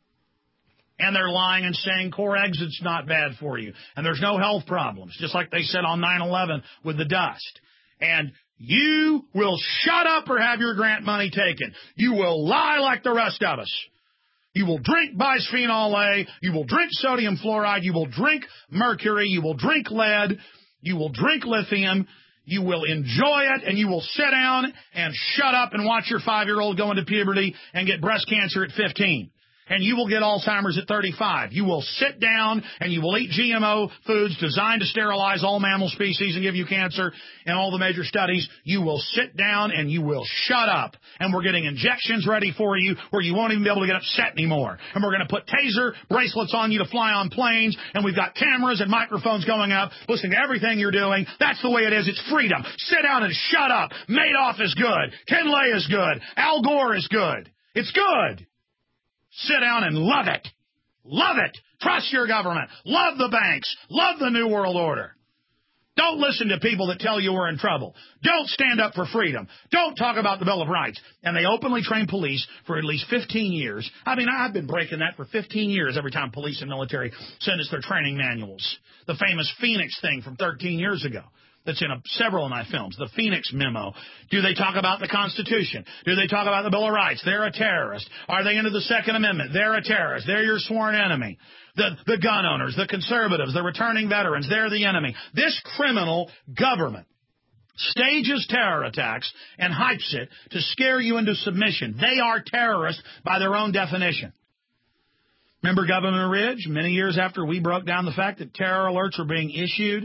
And they're lying and saying core exit's not bad for you. And there's no health problems, just like they said on 9/11 with the dust. And you will shut up or have your grant money taken. You will lie like the rest of us. You will drink bisphenol A. You will drink sodium fluoride. You will drink mercury. You will drink lead. You will drink lithium. You will enjoy it, and you will sit down and shut up and watch your 5-year-old go into puberty and get breast cancer at 15. And you will get Alzheimer's at 35. You will sit down and you will eat GMO foods designed to sterilize all mammal species and give you cancer in all the major studies. You will sit down and you will shut up. And we're getting injections ready for you where you won't even be able to get upset anymore. And we're going to put taser bracelets on you to fly on planes. And we've got cameras and microphones going up, listening to everything you're doing. That's the way it is. It's freedom. Sit down and shut up. Madoff is good. Ken Lay is good. Al Gore is good. It's good. Sit down and love it. Love it. Trust your government. Love the banks. Love the New World Order. Don't listen to people that tell you we're in trouble. Don't stand up for freedom. Don't talk about the Bill of Rights. And they openly train police for at least 15 years. I mean, I've been breaking that for 15 years every time police and military send us their training manuals. The famous Phoenix thing from 13 years ago. That's in several of my films, the Phoenix Memo. Do they talk about the Constitution? Do they talk about the Bill of Rights? They're a terrorist. Are they into the Second Amendment? They're a terrorist. They're your sworn enemy. The gun owners, the conservatives, the returning veterans, they're the enemy. This criminal government stages terror attacks and hypes it to scare you into submission. They are terrorists by their own definition. Remember Governor Ridge? Many years after we broke down the fact that terror alerts were being issued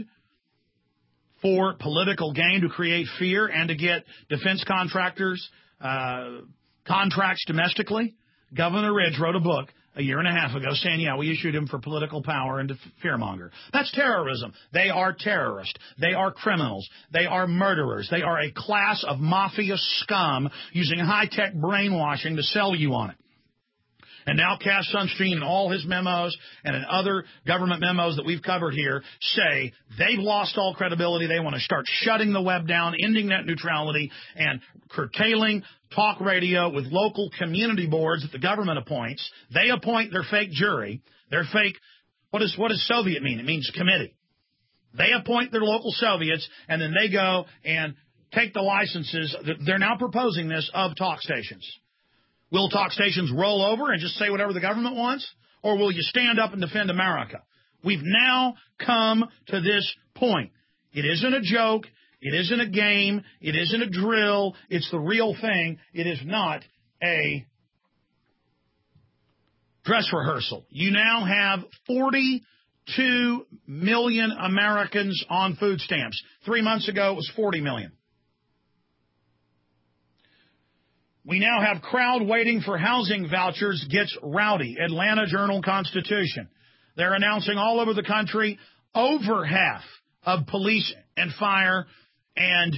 for political gain, to create fear, and to get defense contractors contracts domestically. Governor Ridge wrote a book a year and a half ago saying, yeah, we issued him for political power and to fearmonger. That's terrorism. They are terrorists. They are criminals. They are murderers. They are a class of mafia scum using high-tech brainwashing to sell you on it. And now Cass Sunstein and all his memos and in other government memos that we've covered here say they've lost all credibility. They want to start shutting the web down, ending net neutrality, and curtailing talk radio with local community boards that the government appoints. They appoint their fake jury. Their fake, what does Soviet mean? It means committee. They appoint their local Soviets, and then they go and take the licenses. They're now proposing this of talk stations. Will talk stations roll over and just say whatever the government wants? Or will you stand up and defend America? We've now come to this point. It isn't a joke. It isn't a game. It isn't a drill. It's the real thing. It is not a dress rehearsal. You now have 42 million Americans on food stamps. 3 months ago, it was 40 million. We now have crowd waiting for housing vouchers gets rowdy. Atlanta Journal-Constitution. They're announcing all over the country over half of police and fire and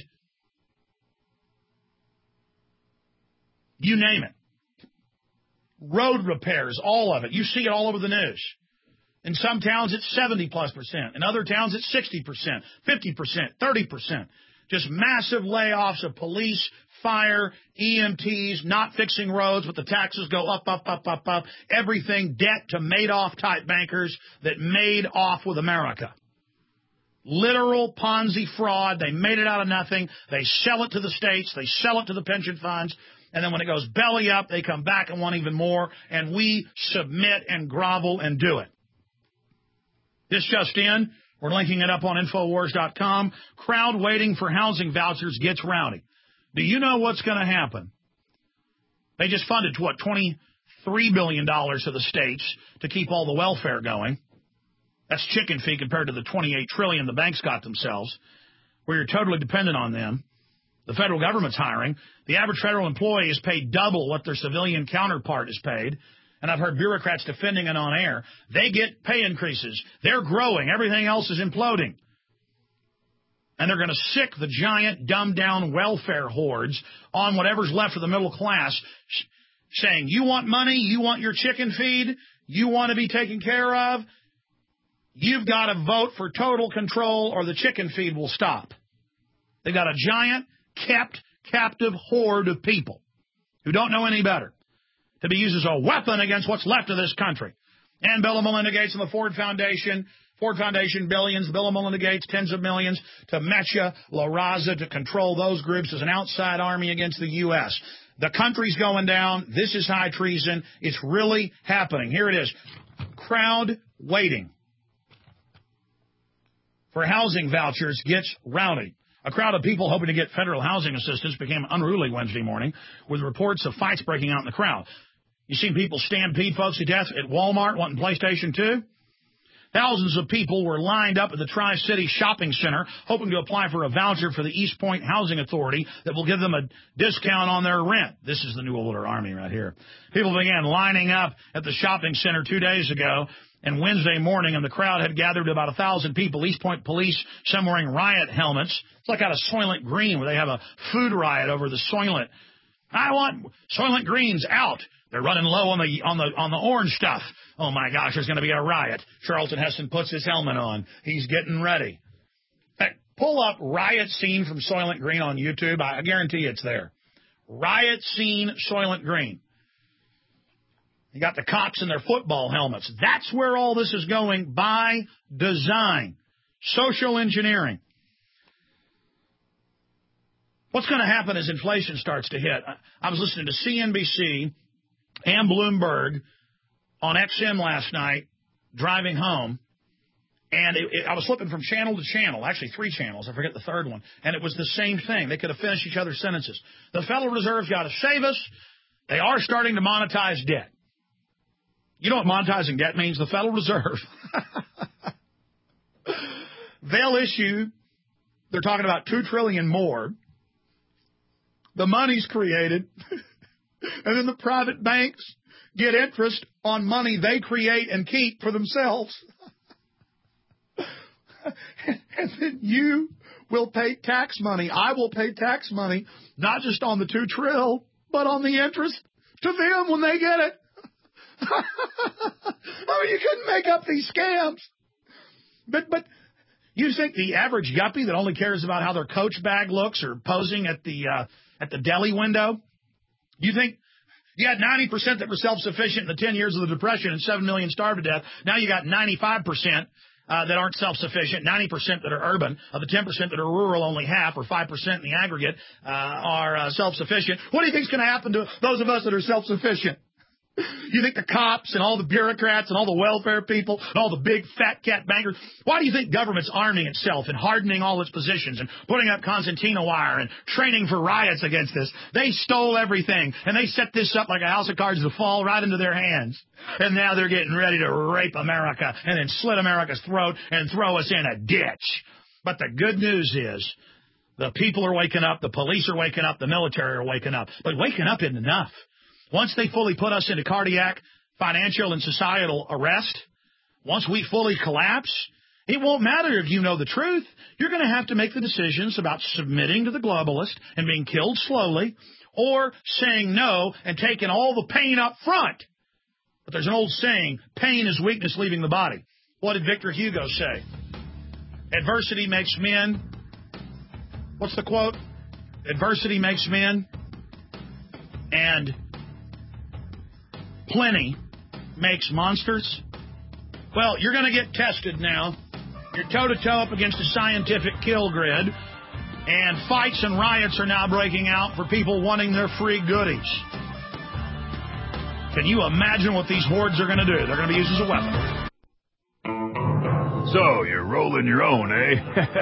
you name it. Road repairs, all of it. You see it all over the news. In some towns, it's 70+%. In other towns, it's 60%, 50%, 30%. Just massive layoffs of police, fire, EMTs, not fixing roads, but the taxes go up, up, up, up, up. Everything debt to Madoff-type bankers that made off with America. Literal Ponzi fraud. They made it out of nothing. They sell it to the states. They sell it to the pension funds. And then when it goes belly up, they come back and want even more. And we submit and grovel and do it. This just in. We're linking it up on Infowars.com. Crowd waiting for housing vouchers gets rowdy. Do you know what's going to happen? They just funded, $23 billion to the states to keep all the welfare going. That's chicken feed compared to the $28 trillion the banks got themselves, where you're totally dependent on them. The federal government's hiring. The average federal employee is paid double what their civilian counterpart is paid. And I've heard bureaucrats defending it on air. They get pay increases. They're growing. Everything else is imploding. And they're going to sick the giant, dumbed-down welfare hordes on whatever's left of the middle class, saying, you want money? You want your chicken feed? You want to be taken care of? You've got to vote for total control or the chicken feed will stop. They've got a giant, kept captive horde of people who don't know any better to be used as a weapon against what's left of this country. And Bill and Melinda Gates and the Ford Foundation billions, Bill and Melinda Gates tens of millions, to Mecha, La Raza, to control those groups as an outside army against the U.S. The country's going down. This is high treason. It's really happening. Here it is. Crowd waiting for housing vouchers gets rowdy. A crowd of people hoping to get federal housing assistance became unruly Wednesday morning with reports of fights breaking out in the crowd. You seen people stampede folks to death at Walmart wanting PlayStation 2? Thousands of people were lined up at the Tri-City Shopping Center hoping to apply for a voucher for the East Point Housing Authority that will give them a discount on their rent. This is the New Older Army right here. People began lining up at the shopping center 2 days ago and Wednesday morning, and the crowd had gathered to about 1,000 people. East Point police, some wearing riot helmets. It's like out of Soylent Green where they have a food riot over the Soylent. I want Soylent Greens out. They're running low on the orange stuff. Oh my gosh, there's going to be a riot. Charlton Heston puts his helmet on. He's getting ready. In fact, pull up riot scene from Soylent Green on YouTube. I guarantee it's there. Riot scene Soylent Green. You got the cops in their football helmets. That's where all this is going by design. Social engineering. What's going to happen as inflation starts to hit? I was listening to CNBC and Bloomberg on XM last night, driving home, and I was flipping from channel to channel, actually 3 channels, I forget the third one, and it was the same thing. They could have finished each other's sentences. The Federal Reserve's got to save us. They are starting to monetize debt. You know what monetizing debt means? The Federal Reserve. They'll issue, they're talking about $2 trillion more. The money's created. And then the private banks get interest on money they create and keep for themselves. And then you will pay tax money. I will pay tax money, not just on the $2 trillion, but on the interest to them when they get it. I mean, you couldn't make up these scams. But you think the average yuppie that only cares about how their Coach bag looks or posing at the deli window, you think you had 90% that were self-sufficient in the 10 years of the Depression and 7 million starved to death. Now you got 95% that aren't self-sufficient, 90% that are urban. Of the 10% that are rural, only half or 5% in the aggregate are self-sufficient. What do you think is going to happen to those of us that are self-sufficient? You think the cops and all the bureaucrats and all the welfare people and all the big fat cat bankers, why do you think government's arming itself and hardening all its positions and putting up concertina wire and training for riots against this? They stole everything, and they set this up like a house of cards to fall right into their hands. And now they're getting ready to rape America and then slit America's throat and throw us in a ditch. But the good news is the people are waking up, the police are waking up, the military are waking up. But waking up isn't enough. Once they fully put us into cardiac, financial, and societal arrest, once we fully collapse, it won't matter if you know the truth. You're going to have to make the decisions about submitting to the globalist and being killed slowly, or saying no and taking all the pain up front. But there's an old saying, pain is weakness leaving the body. What did Victor Hugo say? Adversity makes men. What's the quote? Adversity makes men, and plenty makes monsters. Well, you're going to get tested now. You're toe-to-toe up against a scientific kill grid, and fights and riots are now breaking out for people wanting their free goodies. Can you imagine what these hordes are going to do? They're going to be used as a weapon. So, you're rolling your own, eh?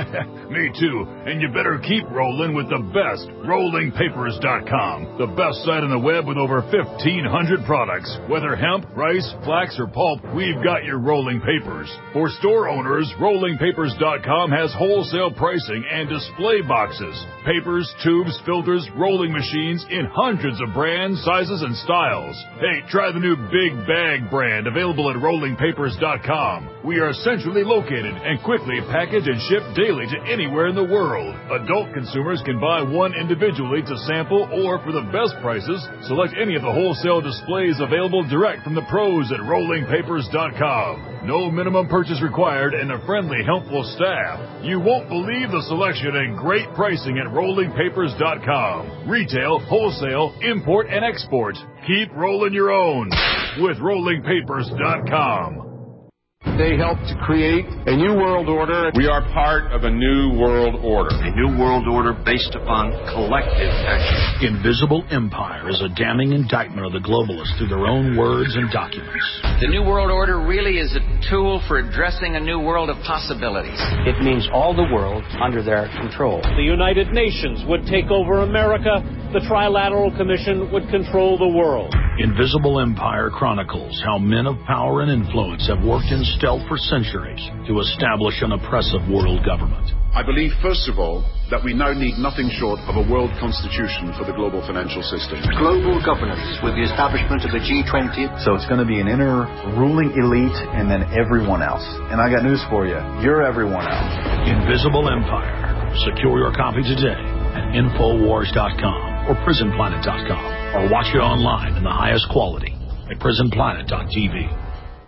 Me too. And you better keep rolling with the best, RollingPapers.com. The best site on the web with over 1,500 products. Whether hemp, rice, flax, or pulp, we've got your rolling papers. For store owners, RollingPapers.com has wholesale pricing and display boxes. Papers, tubes, filters, rolling machines in hundreds of brands, sizes, and styles. Hey, try the new Big Bag brand available at RollingPapers.com. We are centrally located and quickly package and ship daily to anywhere in the world. Adult consumers can buy one individually to sample, or for the best prices, select any of the wholesale displays available direct from the pros at RollingPapers.com. No minimum purchase required and a friendly, helpful staff. You won't believe the selection and great pricing at RollingPapers.com. Retail, wholesale, import, and export. Keep rolling your own with RollingPapers.com. They helped to create a new world order. We are part of a new world order. A new world order based upon collective action. Invisible Empire is a damning indictment of the globalists through their own words and documents. The new world order really is a tool for addressing a new world of possibilities. It means all the world under their control. The United Nations would take over America. The Trilateral Commission would control the world. Invisible Empire chronicles how men of power and influence have worked in stealth for centuries to establish an oppressive world government. I believe, first of all, that we now need nothing short of a world constitution for the global financial system. Global governance with the establishment of the G20. So it's going to be an inner ruling elite and then everyone else. And I got news for you. You're everyone else. Invisible Empire. Secure your copy today at Infowars.com or PrisonPlanet.com, or watch it online in the highest quality at PrisonPlanet.tv.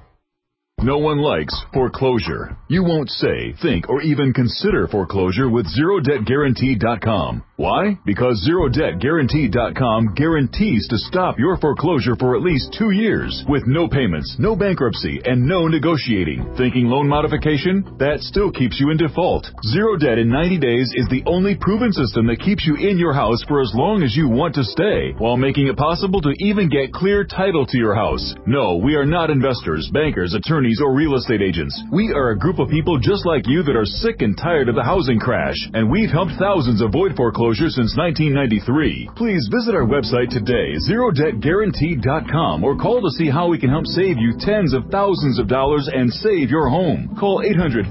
No one likes foreclosure. You won't say, think, or even consider foreclosure with ZeroDebtGuarantee.com. Why? Because ZeroDebtGuarantee.com guarantees to stop your foreclosure for at least 2 years with no payments, no bankruptcy, and no negotiating. Thinking loan modification? That still keeps you in default. Zero Debt in 90 days is the only proven system that keeps you in your house for as long as you want to stay, while making it possible to even get clear title to your house. No, we are not investors, bankers, attorneys, or real estate agents. We are a group of people just like you that are sick and tired of the housing crash, and we've helped thousands avoid foreclosure since 1993. Please visit our website today, ZeroDebtGuarantee.com, or call to see how we can help save you tens of thousands of dollars and save your home. Call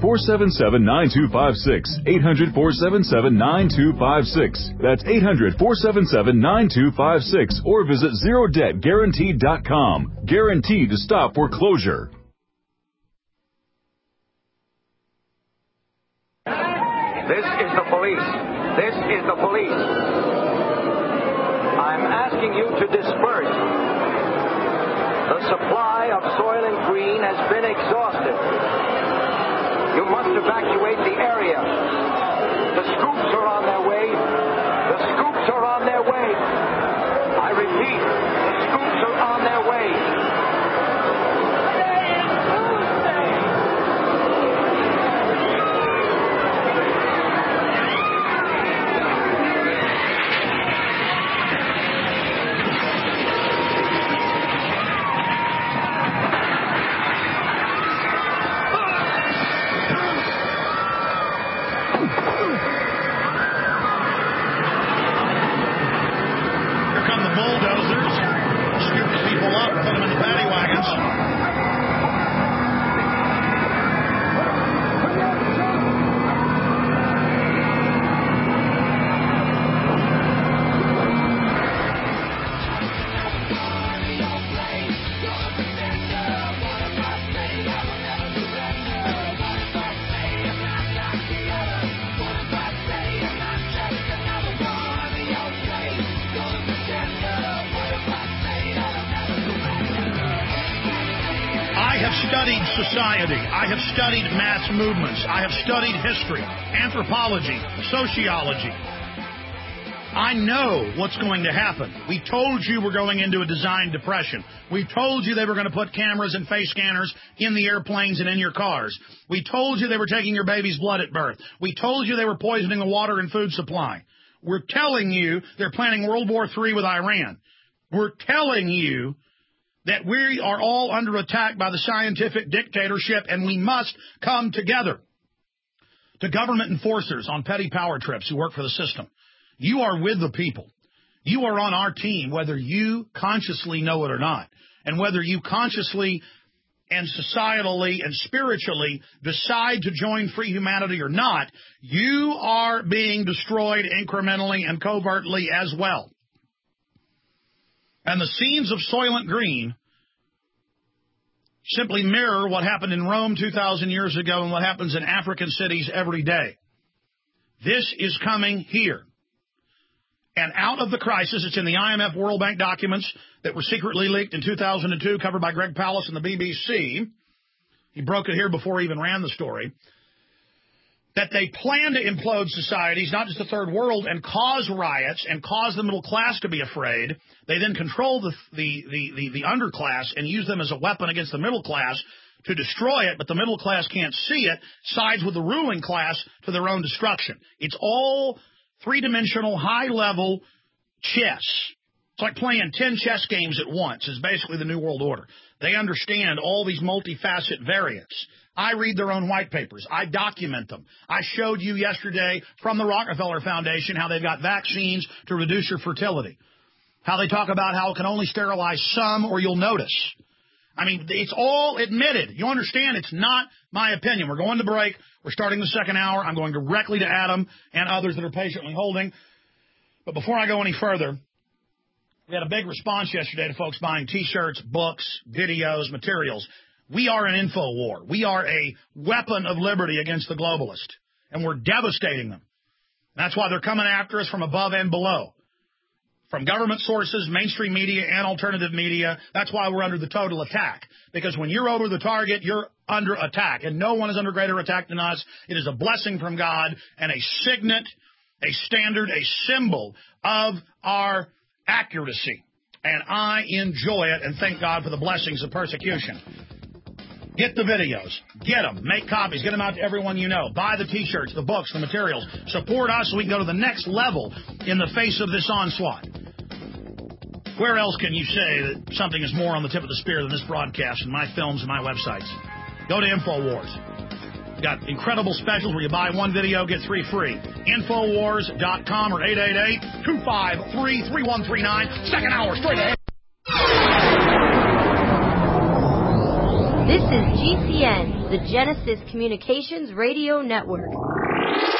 800-477-9256, 800-477-9256. That's 800-477-9256, or visit ZeroDebtGuarantee.com. Guaranteed to stop foreclosure. This is the police. This is the police. I'm asking you to disperse. The supply of Soylent Green has been exhausted. You must evacuate the area. The scoops are on their way. The scoops are on their way. I repeat, the scoops are on their way. studied society. I have studied mass movements. I have studied history, anthropology, sociology. I know what's going to happen. We told you we're going into a design depression. We told you they were going to put cameras and face scanners in the airplanes and in your cars. We told you they were taking your baby's blood at birth. We told you they were poisoning the water and food supply. We're telling you they're planning World War III with Iran. We're telling you that we are all under attack by the scientific dictatorship, and we must come together. To government enforcers on petty power trips who work for the system, you are with the people. You are on our team, whether you consciously know it or not, and whether you consciously and societally and spiritually decide to join free humanity or not. You are being destroyed incrementally and covertly as well. And the scenes of Soylent Green simply mirror what happened in Rome 2,000 years ago and what happens in African cities every day. This is coming here. And out of the crisis, it's in the IMF World Bank documents that were secretly leaked in 2002, covered by Greg Palast and the BBC. He broke it here before he even ran the story. That they plan to implode societies, not just the third world, and cause riots and cause the middle class to be afraid. They then control the underclass and use them as a weapon against the middle class to destroy it, but the middle class can't see it, sides with the ruling class to their own destruction. It's all three-dimensional, high-level chess. It's like playing 10 chess games at once is basically the New World Order. They understand all these multifaceted variants. I read their own white papers. I document them. I showed you yesterday from the Rockefeller Foundation how they've got vaccines to reduce your fertility, how they talk about how it can only sterilize some or you'll notice. I mean, it's all admitted. You understand? It's not my opinion. We're going to break. We're starting the second hour. I'm going directly to Adam and others that are patiently holding. But before I go any further, we had a big response yesterday to folks buying T-shirts, books, videos, materials. We are an info war. We are a weapon of liberty against the globalist, and we're devastating them. That's why they're coming after us from above and below, from government sources, mainstream media, and alternative media. That's why we're under the total attack, because when you're over the target, you're under attack, and no one is under greater attack than us. It is a blessing from God and a signet, a standard, a symbol of our accuracy, and I enjoy it and thank God for the blessings of persecution. Get the videos. Get them. Make copies. Get them out to everyone you know. Buy the T-shirts, the books, the materials. Support us so we can go to the next level in the face of this onslaught. Where else can you say that something is more on the tip of the spear than this broadcast and my films and my websites? Go to InfoWars. We've got incredible specials where you buy one video, get three free. Infowars.com or 888-253-3139. Second hour, straight ahead. This is GCN, the Genesis Communications Radio Network.